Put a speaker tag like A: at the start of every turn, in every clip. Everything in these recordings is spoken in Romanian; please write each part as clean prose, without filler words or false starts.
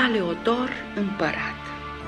A: Aleodor împărat.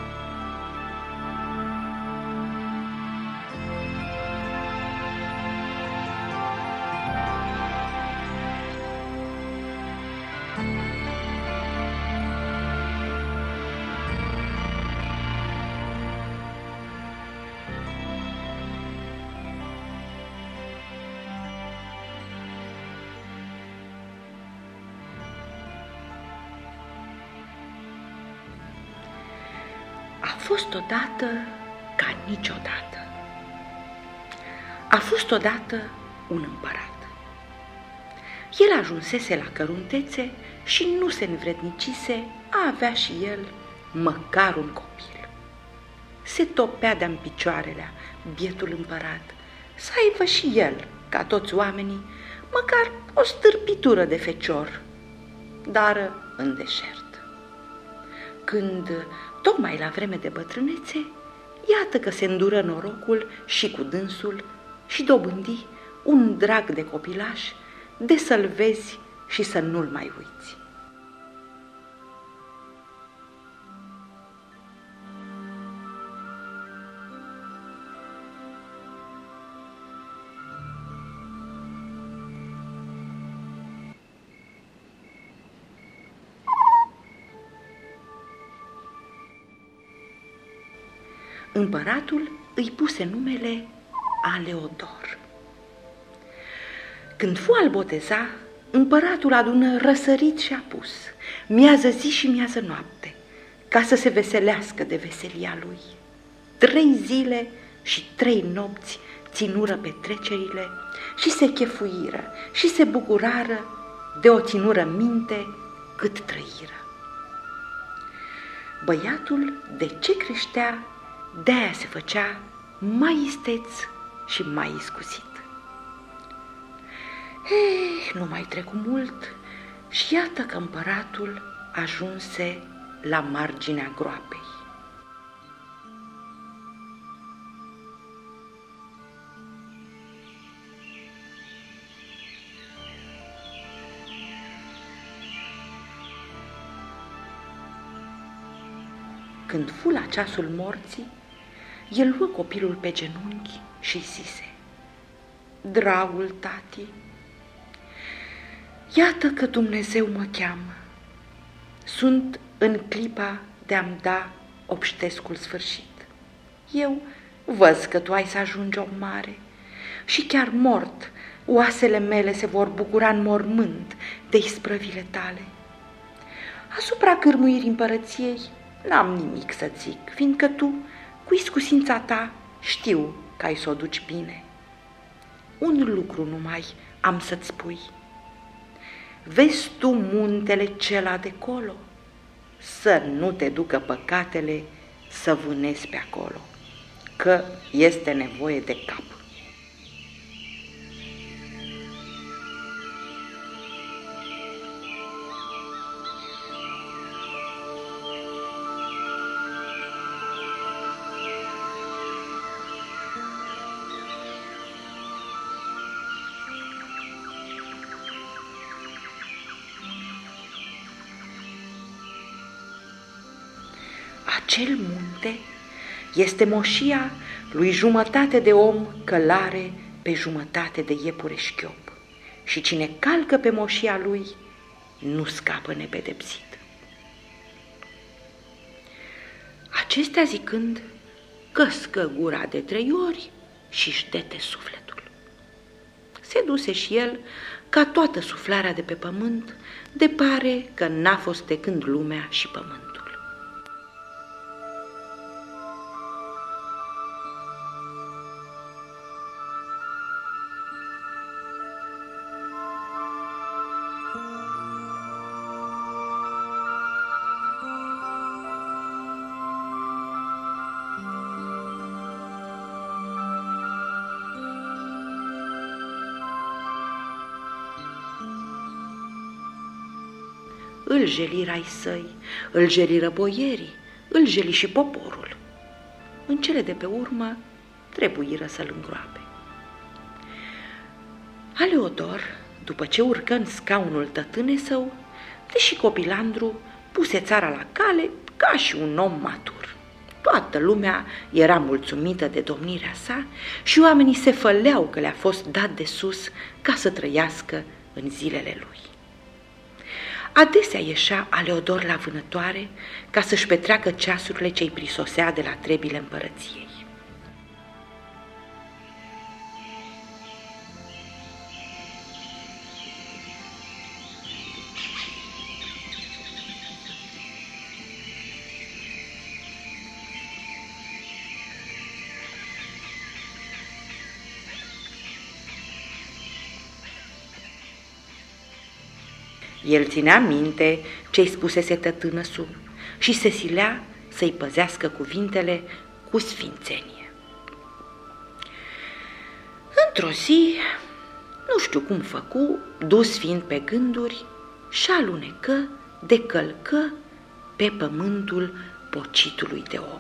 A: A fost odată ca niciodată. A fost odată un împărat. El ajunsese la căruntețe și nu se învrednicise a avea și el măcar un copil. Se topea de-am picioarelea bietul împărat să aibă și el, ca toți oamenii, măcar o stârpitură de fecior, dar în deșert. Când, tocmai la vreme de bătrânețe, iată că se îndură norocul și cu dânsul și dobândi un drag de copilaș de să-l vezi și să nu-l mai uiți. Împăratul îi puse numele Aleodor. Când fu al boteza, împăratul adună răsărit și apus, miază zi și miază noapte, ca să se veselească de veselia lui. 3 zile și 3 nopți ținură petrecerile și se chefuiră și se bucurară, de o ținură minte cât trăiră. Băiatul de ce creștea, de-aia se făcea mai isteț și mai iscusit. Nu mai trecu mult și iată că împăratul ajunse la marginea groapei. Când fu la ceasul morții, el luă copilul pe genunchi și zise: Dragul tati, iată că Dumnezeu mă cheamă. Sunt în clipa de a-mi da obștescul sfârșit. Eu văz că tu ai să ajungi om mare și chiar mort, oasele mele se vor bucura în mormânt de isprăvile tale. Asupra cârmuirii împărăției n-am nimic să zic, fiindcă tu, cu iscusința ta, știu că ai să o duci bine. Un lucru numai am să-ți spui. Vezi tu muntele cela de colo? Să nu te ducă păcatele să vânezi pe acolo, că este nevoie de cap. Acel munte este moșia lui jumătate de om călare pe jumătate de iepure șchiop și cine calcă pe moșia lui nu scapă nepedepsit. Acestea zicând, căscă gura de 3 ori și-și dete sufletul. Se duse și el ca toată suflarea de pe pământ, de pare că n-a fost de când lumea și pământul. Îl jeliră ai săi, îl jeliră boierii, îl jeli și poporul. În cele de pe urmă trebuiră să-l îngroape. Aleodor, după ce urcă în scaunul tătâne său, deși copilandru puse țara la cale ca și un om matur. Toată lumea era mulțumită de domnirea sa și oamenii se făleau că le-a fost dat de sus ca să trăiască în zilele lui. Adesea ieșea Aleodor la vânătoare ca să-și petreacă ceasurile ce-i prisosea de la trebile împărăției. El ținea minte ce-i spusese tătânăsul și se silea să-i păzească cuvintele cu sfințenie. Într-o zi, nu știu cum făcu, dus fiind pe gânduri, și alunecă de călcă pe pământul pocitului de om.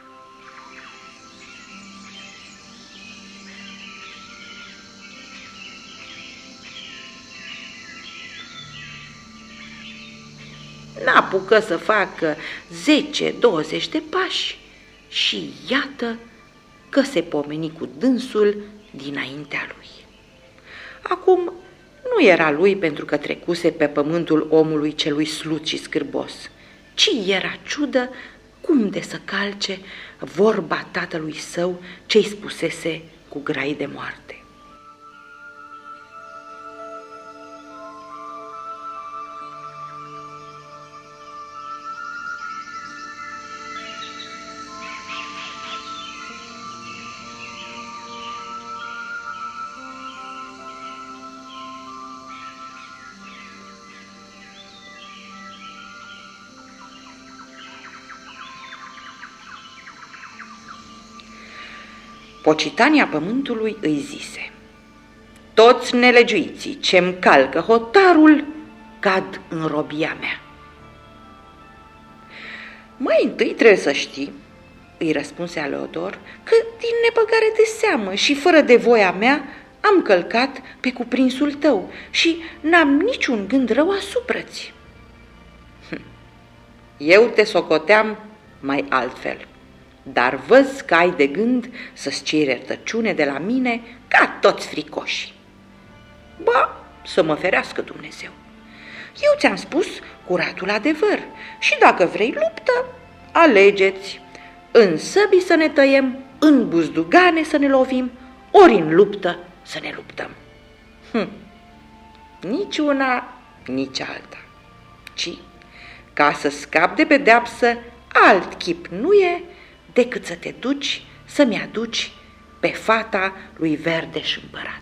A: N-apucă să facă 10-20 de pași și iată că se pomeni cu dânsul dinaintea lui. Acum nu era lui pentru că trecuse pe pământul omului celui slut și scârbos, ci era ciudă cum de să calce vorba tatălui său ce-i spusese cu grai de moarte. Pocitania pământului îi zise: toți nelegiuiții ce-mi calcă hotarul cad în robia mea. Mai întâi trebuie să știi, îi răspunse Aleodor, că din nebăgare de seamă și fără de voia mea am călcat pe cuprinsul tău și n-am niciun gând rău asupra-ți. Eu te socoteam mai altfel, dar văz că ai de gând să-ți ceri iertăciune de la mine ca toți fricoși. Ba, să mă ferească Dumnezeu. Eu ți-am spus curatul adevăr și dacă vrei luptă, alegeți. În săbii să ne tăiem, în buzdugane să ne lovim, ori în luptă să ne luptăm. Nici una, nici alta, ci ca să scap de pedeapsă, alt chip nu e decât să te duci să-mi aduci pe fata lui Verdeș împărat.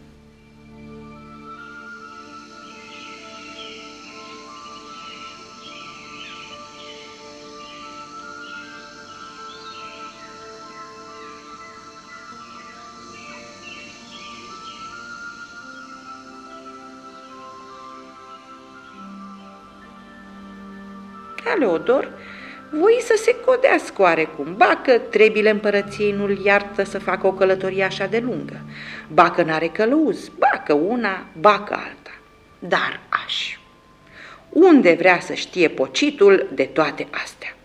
A: Aleodor voi să se codească oarecum, ba că trebile împărăției nu-l iartă să facă o călătorie așa de lungă, ba că n-are călăuz, ba că una, ba că alta. Dar aș, unde vrea să știe pocitul de toate astea?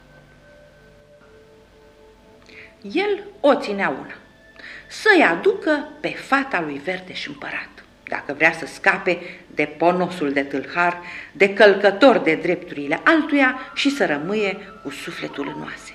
A: El o ținea una, să-i aducă pe fata lui Verdeș împărat, dacă vrea să scape de ponosul de tâlhar, de călcător de drepturile altuia și să rămâie cu sufletul în oase.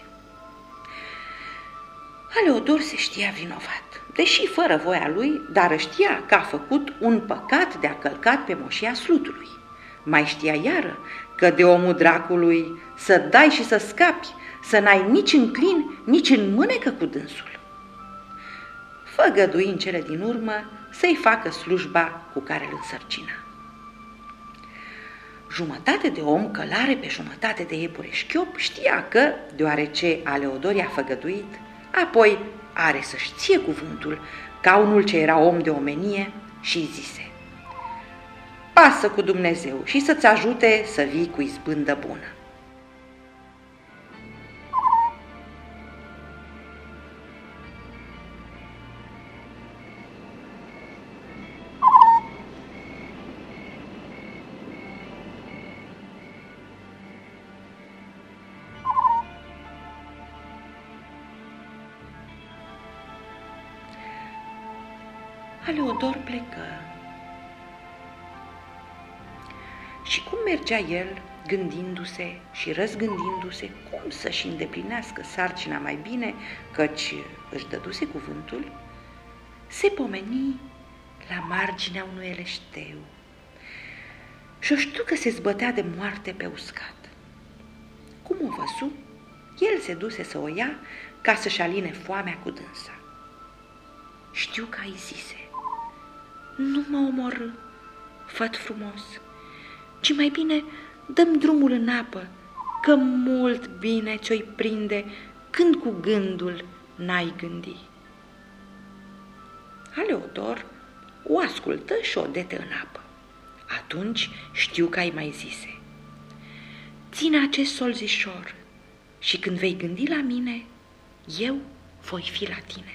A: Aleodor se știa vinovat, deși fără voia lui, dar știa că a făcut un păcat de a călcat pe moșia slutului. Mai știa iară că de omul dracului să dai și să scapi, să n-ai nici în clin, nici în mânecă cu dânsul. Făgădui în cele din urmă să-i facă slujba cu care îl însărcina. Jumătate de om călare pe jumătate de iepure șchiop știa că, deoarece Aleodor i-a făgăduit, apoi are să-și ție cuvântul ca unul ce era om de omenie și îi zise: pasă cu Dumnezeu și să-ți ajute să vii cu izbândă bună. Aleodor plecă. Și cum mergea el, gândindu-se și răzgândindu-se cum să-și îndeplinească sarcina mai bine, căci își dăduse cuvântul, se pomeni la marginea unui eleșteu și-o știu că se zbătea de moarte pe uscat. Cum o văzu, el se duse să o ia ca să-și aline foamea cu dânsa. Știu că îi zise: nu mă omorâ, făt frumos, ci mai bine dăm drumul în apă, că mult bine ți-o-i prinde când cu gândul n-ai gândi. Aleodor o ascultă și o dete în apă. Atunci știu că ai mai zise: ține acest solzișor și când vei gândi la mine, eu voi fi la tine.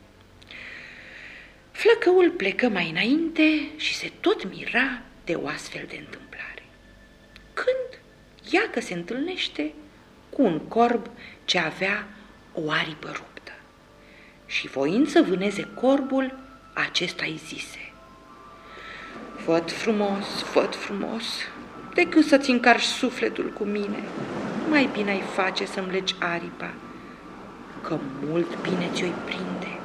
A: Flăcăul plecă mai înainte și se tot mira de o astfel de întâmplare. Când ia că se întâlnește cu un corb ce avea o aripă ruptă și voind să vâneze corbul, acesta îi zise: făt frumos, decât să-ți încarci sufletul cu mine, mai bine ai face să-mi legi aripa, că mult bine ți-o-i prinde.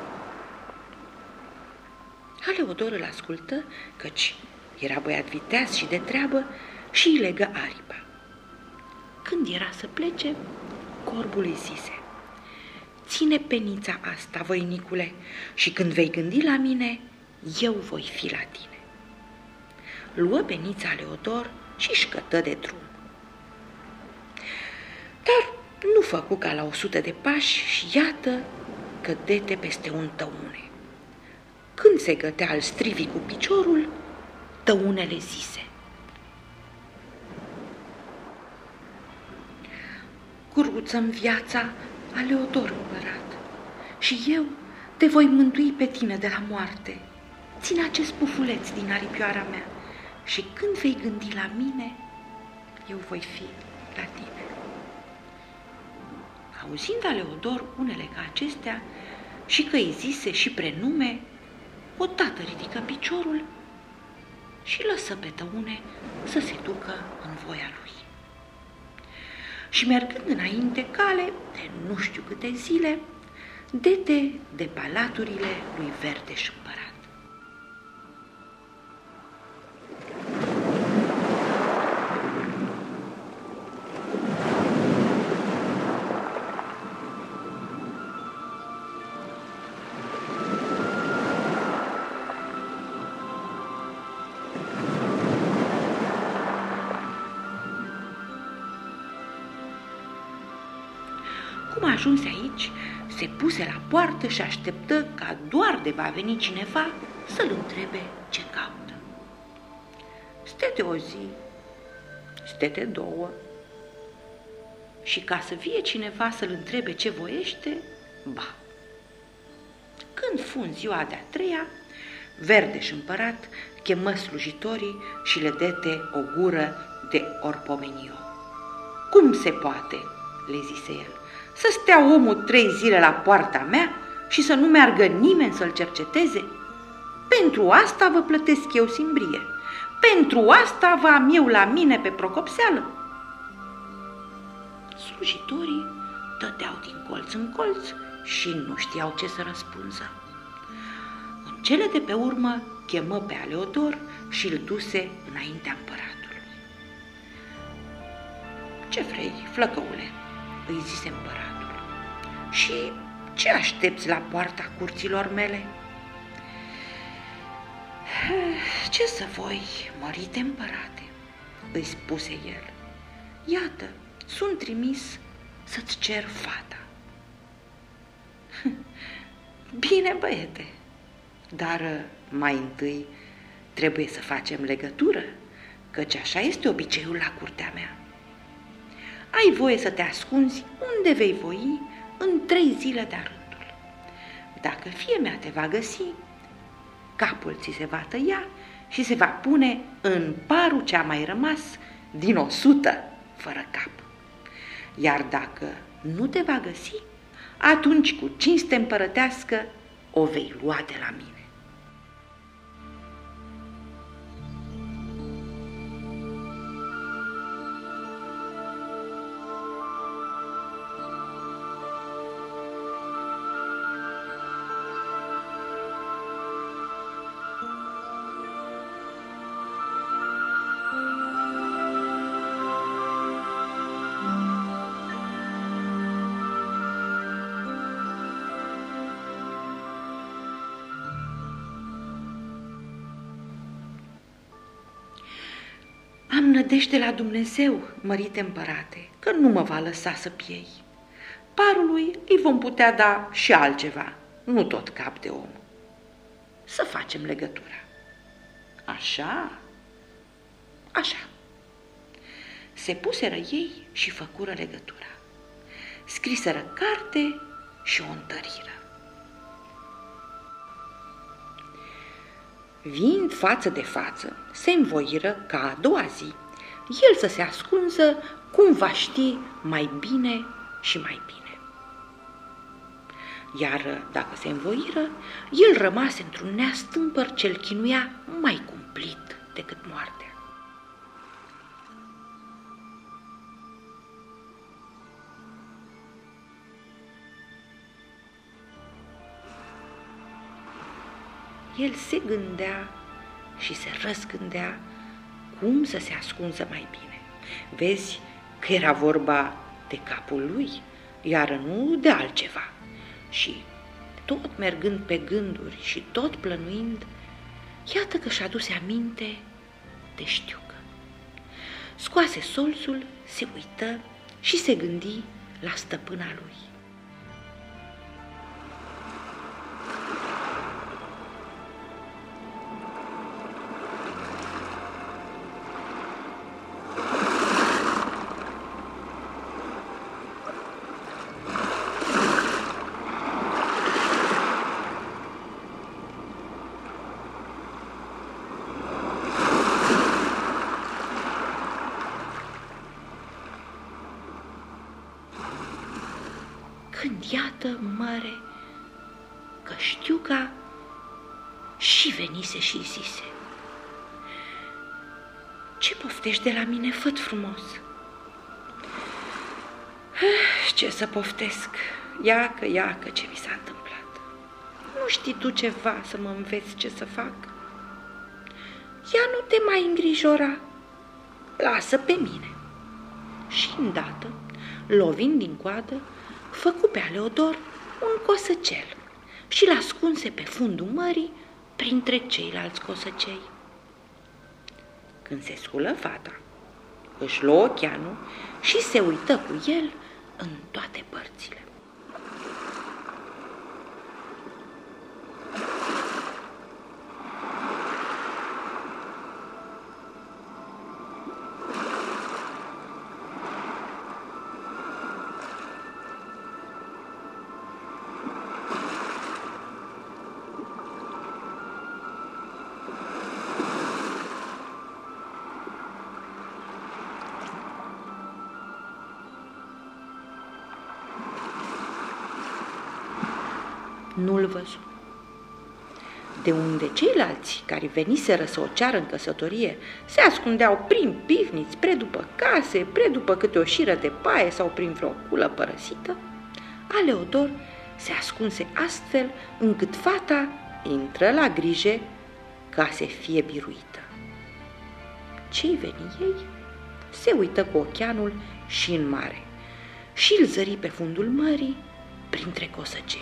A: Aleodor îl ascultă, căci era băiat viteaz și de treabă, și îi legă aripa. Când era să plece, corbul îi zise: ține penița asta, voinicule, și când vei gândi la mine, eu voi fi la tine. Luă penița Aleodor și șcătă de drum. Dar nu făcu ca la 100 de pași și iată că dete peste un tăune. Când se gătea al strivi cu piciorul, tăunele zise: curuță-mi viața, Aleodor împărat, și eu te voi mântui pe tine de la moarte. Ține acest pufuleț din aripioara mea și când vei gândi la mine, eu voi fi la tine. Auzind Aleodor unele ca acestea și că îi zise și prenume, odată ridică piciorul și lăsă pe tăune să se ducă în voia lui. Și mergând înainte cale de nu știu câte zile, dete de palaturile lui Verdeș împărat. Cum ajunse aici, se puse la poartă și așteptă ca doar de va veni cineva să-l întrebe ce caută. Stete o zi, stete două, și ca să vie cineva să-l întrebe ce voiește, ba. Când fu în ziua de-a treia, Verdeș împărat chemă slujitorii și le dete o gură de orpomenio. Cum se poate, le zise el, să stea omul 3 zile la poarta mea și să nu meargă nimeni să-l cerceteze? Pentru asta vă plătesc eu simbrie, pentru asta vă am eu la mine pe procopseală. Slujitorii dădeau din colț în colț și nu știau ce să răspunză. În cele de pe urmă chemă pe Aleodor și îl duse înaintea împăratului. Ce vrei, flăcăule? Îi zise împăratul. Și ce aștepți la poarta curților mele? Ce să voi, mărite împărate, îi spuse el. Iată, sunt trimis să-ți cer fata. Bine, băiete, dar mai întâi trebuie să facem legătură, căci așa este obiceiul la curtea mea. Ai voie să te ascunzi unde vei voi în 3 zile de-a rândul. Dacă fie mea te va găsi, capul ți se va tăia și se va pune în parul ce a mai rămas din 100 fără cap. Iar dacă nu te va găsi, atunci cu cinste împărătească o vei lua de la mine. nădejde la Dumnezeu, mărite împărate, că nu mă va lăsa să piei. Parului îi vom putea da și altceva, nu tot cap de om. Să facem legătura. Așa? Așa. Se puseră ei și făcură legătura. Scriseră carte și o întăriră. Viind față de față, se învoiră ca a doua zi el să se ascunză cum va ști mai bine și mai bine. Iar dacă se învoiră, el rămase într-un neastâmpăr ce-l chinuia mai cumplit decât moartea. El se gândea și se răzgândea cum să se ascunză mai bine. Vezi că era vorba de capul lui, iar nu de altceva. Și tot mergând pe gânduri și tot plănuind, iată că și-a aduse aminte de știucă. Scoase solțul, se uită și se gândi la stăpâna lui. Când iată, măre, că știuca și venise și zise: ce poftești de la mine, făt frumos? Ce să poftesc, iacă ce mi s-a întâmplat. Nu știi tu ceva să mă înveți ce să fac? Ia nu te mai îngrijora, lasă pe mine. Și îndată, lovind din coadă, făcu pe Aleodor un cosăcel și l-ascunse pe fundul mării printre ceilalți cosăcei. Când se sculă fata, își luă ocheanul și se uită cu el în toate părțile. Nu-l văzu. De unde ceilalți care veniseră să o ceară în căsătorie se ascundeau prin pivniți, pre după case, pre după câte o șiră de paie sau prin vreo culă părăsită, Aleodor se ascunse astfel încât fata intră la grijă ca să fie biruită. Ce-i veni ei? Se uită cu ocheanul și în mare și îl zări pe fundul mării printre cosăcei.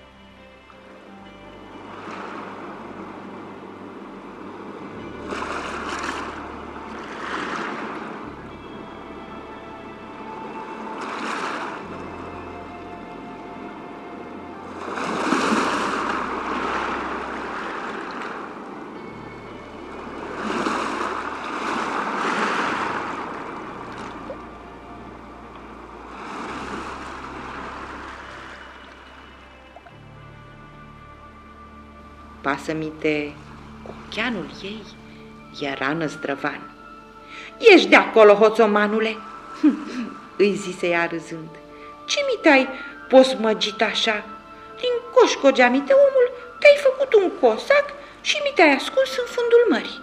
A: Pasămite, ocheanul ei era năzdrăvan. Ești de acolo, hoțomanule, îi zise ea râzând. Ce mi-tai posmăgit așa? Din coșcogeamite omul te-ai făcut un cosac și mi te-ai ascuns în fundul mării.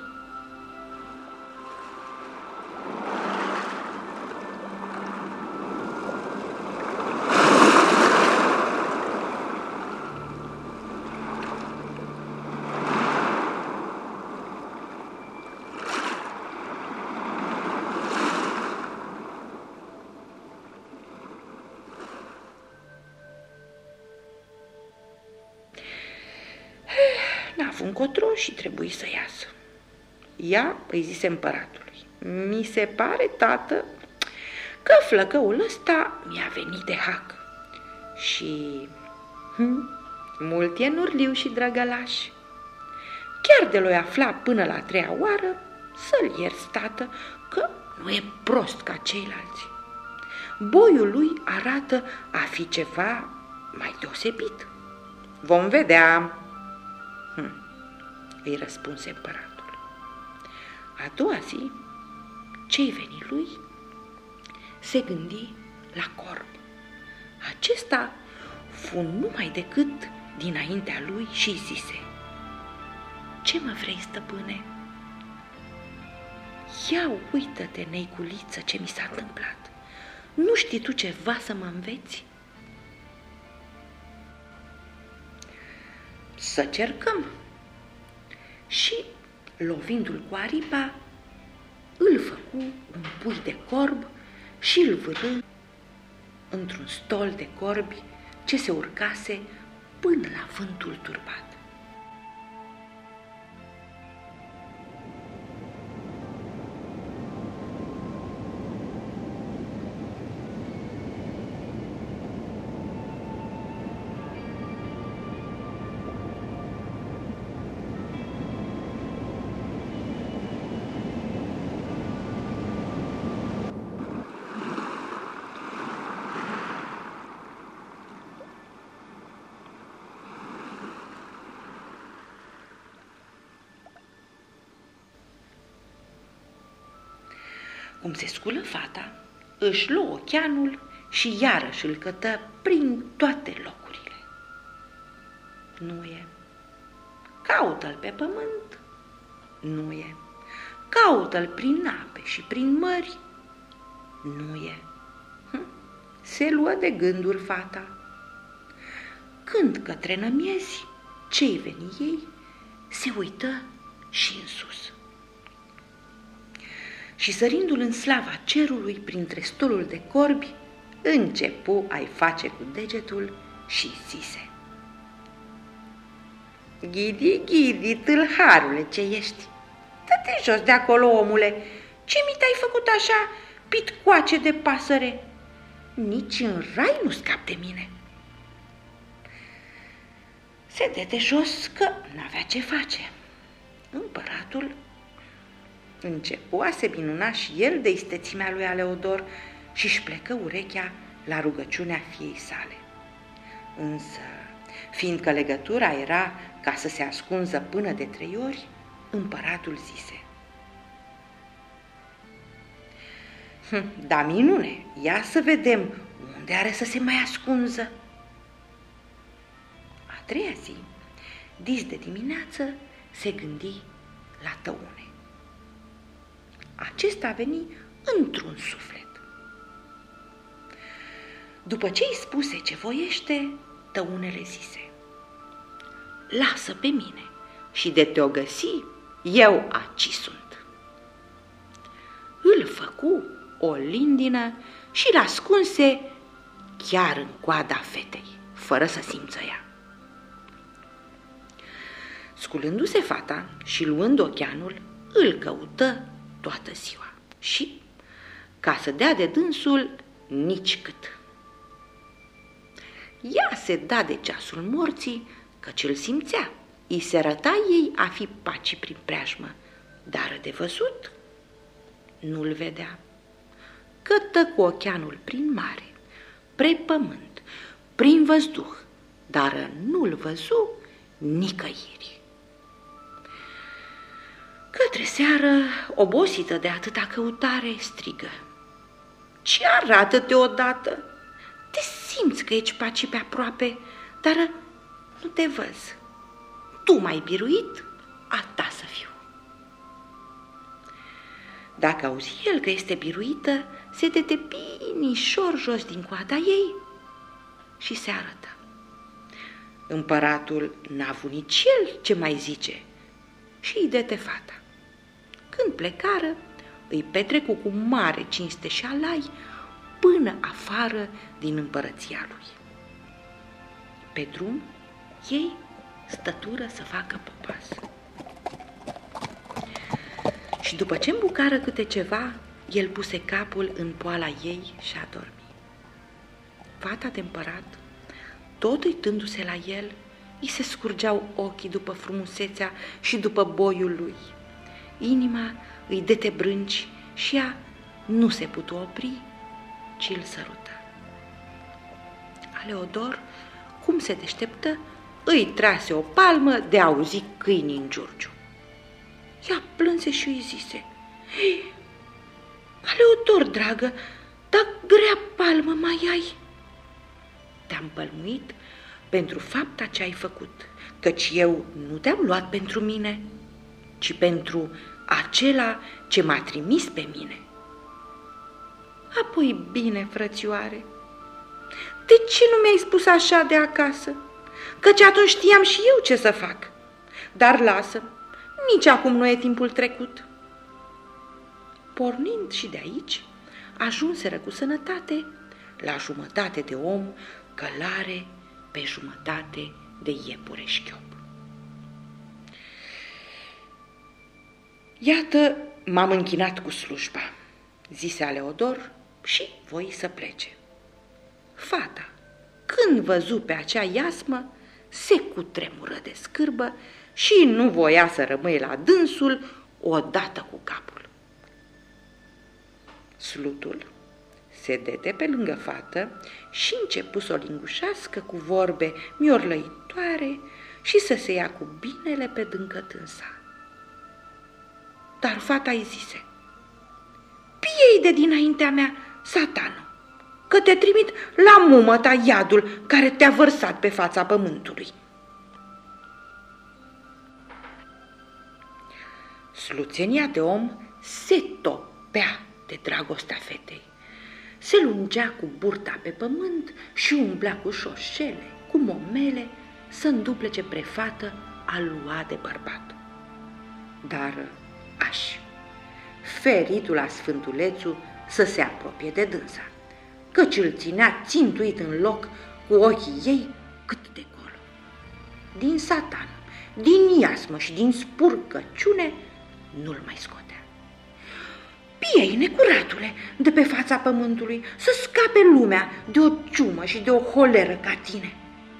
A: N-a avut încotro și trebuie să iasă. Ea îi zise împăratului: mi se pare, tată, că flăcăul ăsta mi-a venit de hac și mult e nurliu și drăgălaș. Chiar de l-o afla până la 3-a oară, să-l ierți, tată, că nu e prost ca ceilalți. Boiul lui arată a fi ceva mai deosebit. Vom vedea, îi răspunse împăratul. A doua zi, ce-i veni lui, se gândi la corb. Acesta fu numai decât dinaintea lui și zise: ce mă vrei, stăpâne? Ia uită-te, neiculiță, ce mi s-a întâmplat. Nu știi tu ceva să mă înveți? Să cercăm. Și, lovindu-l cu aripa, îl făcu un pui de corb și îl vârâ într-un stol de corbi ce se urcase până la vântul turbat. Cum se sculă fata, își luă ocheanul și iarăși îl cătă prin toate locurile. Nu e. Caută-l pe pământ. Nu e. Caută-l prin ape și prin mări. Nu e. Se luă de gânduri fata. Când către nămiezi, ce-i veni ei, se uită și în sus. Și sărindu-l în slava cerului printre stolul de corbi, începu a-i face cu degetul și zise: Ghidi, ghidi, tâlharule ce ești, dă-te jos de acolo, omule, ce mi te-ai făcut așa, pitcoace de pasăre? Nici în rai nu scap de mine. Se dete jos că n-avea ce face. Împăratul începu a se minuna și el de istețimea lui Aleodor și-și plecă urechea la rugăciunea fiei sale. Însă, fiindcă legătura era ca să se ascunză până de 3 ori, împăratul zise: Da, minune, ia să vedem unde are să se mai ascunză. A 3-a zi, dis de dimineață, se gândi la tăune. Acesta veni într-un suflet. După ce îi spuse ce voiește, tăunele zise: Lasă pe mine și de te-o găsi, eu aci sunt. Îl făcu o lindină și l-ascunse chiar în coada fetei, fără să simță ea. Sculându-se fata și luând ocheanul, îl căută toată ziua și, ca să dea de dânsul, nici cât. Ea se da de ceasul morții, căci îl simțea, îi se arăta ei a fi paci prin preajmă, dar de văzut nu-l vedea. Cătă cu ocheanul prin mare, pre pământ, prin văzduh, dar nu-l văzu nicăieri. Către seară, obosită de atâta căutare, strigă: Ce arată-te odată? Te simți că ești paci pe aproape, dar nu te văz. Tu m-ai biruit, a ta să fiu. Dacă auzi el că este biruită, se dete binișor jos din coada ei și se arătă. Împăratul n-a avut nici el ce mai zice și îi dete fata. Când plecară, îi petrecu cu mare cinste și alai până afară din împărăția lui. Pe drum, ei stătură să facă popas. Și după ce îmbucară câte ceva, el puse capul în poala ei și a dormit. Fata de împărat, tot uitându-se la el, îi se scurgeau ochii după frumusețea și după boiul lui. Inima îi dete brânci și ea nu se putu opri, ci îl sărută. Aleodor, cum se deșteptă, îi trase o palmă de auzi câinii în giurgiu. Ea plânse și îi zise: Aleodor, dragă, dar grea palmă mai ai? Te-am pălmuit pentru fapta ce ai făcut, căci eu nu te-am luat pentru mine, ci pentru acela ce m-a trimis pe mine. Apoi bine, frățioare, de ce nu mi-ai spus așa de acasă? Căci atunci știam și eu ce să fac. Dar lasă, nici acum nu e timpul trecut. Pornind și de aici, ajunseră cu sănătate la jumătate de om, călare pe jumătate de iepure șchiop. Iată, m-am închinat cu slujba, zise Aleodor, și voi să plece. Fata, când văzu pe acea iasmă, se cutremură de scârbă și nu voia să rămâie la dânsul odată cu capul. Slutul se dete pe lângă fată și începu să o lingușească cu vorbe miorlăitoare și să se ia cu binele pe dâncătânsa. Dar fata îi zise: Piei de dinaintea mea, satană, că te trimit la mumă ta iadul care te-a vărsat pe fața pământului. Sluțenia de om se topea de dragostea fetei. Se lungea cu burta pe pământ și umblea cu șoșele, cu momele, să înduplece prefată a lua de bărbat. Dar feritul la sfântulețul să se apropie de dânsa, căci îl ținea țintuit în loc cu ochii ei cât de gol. Din satan, din iasmă și din spurcăciune nu-l mai scotea. Piei, necuratule, de pe fața pământului, să scape lumea de o ciumă și de o holeră ca tine.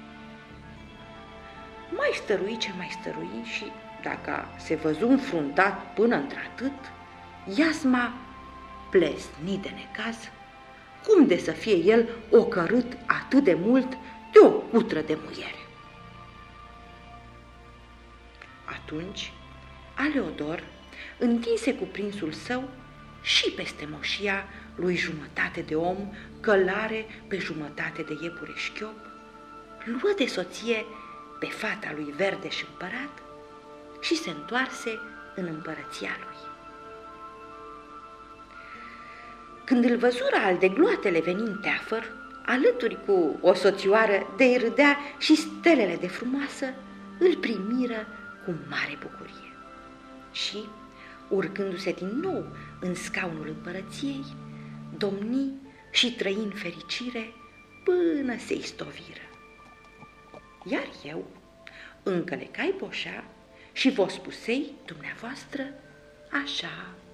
A: Mai stărui ce mai stărui și, dacă se văzu înfruntat până într-atât, iasma plesni de necaz, cum de să fie el ocărât atât de mult de o cutră de muiere. Atunci, Aleodor întinse cuprinsul său și peste moșia lui jumătate de om, călare pe jumătate de iepure șchiop, luă de soție pe fata lui verde și împărat și se întoarse în împărăția lui. Când îl văzură al de gloatele venind teafăr, alături cu o soțioară de-i râdea și stelele de frumoasă, îl primiră cu mare bucurie. Și, urcându-se din nou în scaunul împărăției, domni și trăi în fericire până se istoviră. Iar eu încălecai boșa și vă spusei dumneavoastră așa